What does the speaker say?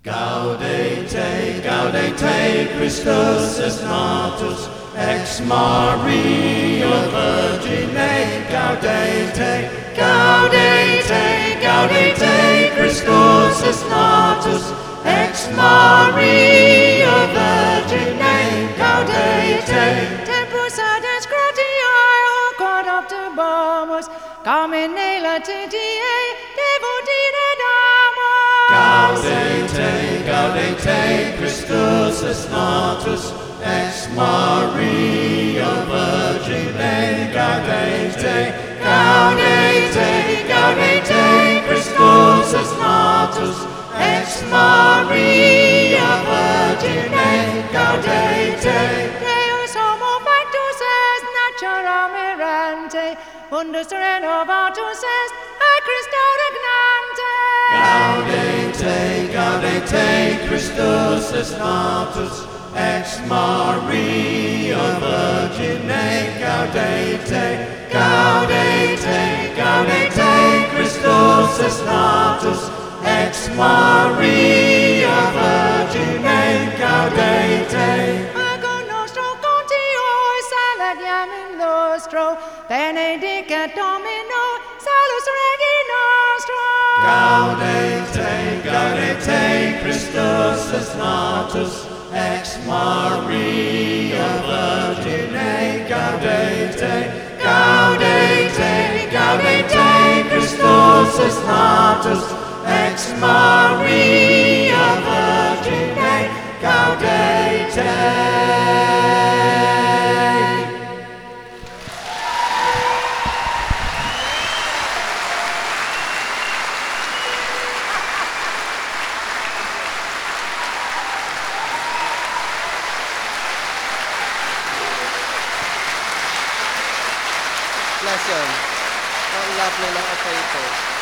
Gaudete, gaudete, Christus est natus, ex Maria Virgine. Gaudete, gaudete, gaudete, Christus est natus, ex Maria Virgine. Gaudete. Tempus adens gratiae, o God optimus, carmine latitiae, devotire damus. Gaudete, gaudete, Christus est natus, ex Maria Virgine. Gaudete, gaudete, gaudete, Christus est natus, ex Maria Virgine. Gaudete. Deus homo factus est natura mirante, undus renovatus est a Christo regnante. Gaudete, gaudete, Christus est natus, ex Maria Virgine. Gaudete, gaudete, gaudete, Christus est natus, ex Maria Virgine. Gaudete. Ago nostro contioi saladiam in lustro, benedicat Domino, salus Regi nostro. Gaudete, gaudete, Christus est natus, ex Maria Virgine. Gaudete, gaudete, gaudete, Christus est natus, ex Maria Virgine. Gaudete. Lesson. Ang lovely ng ito.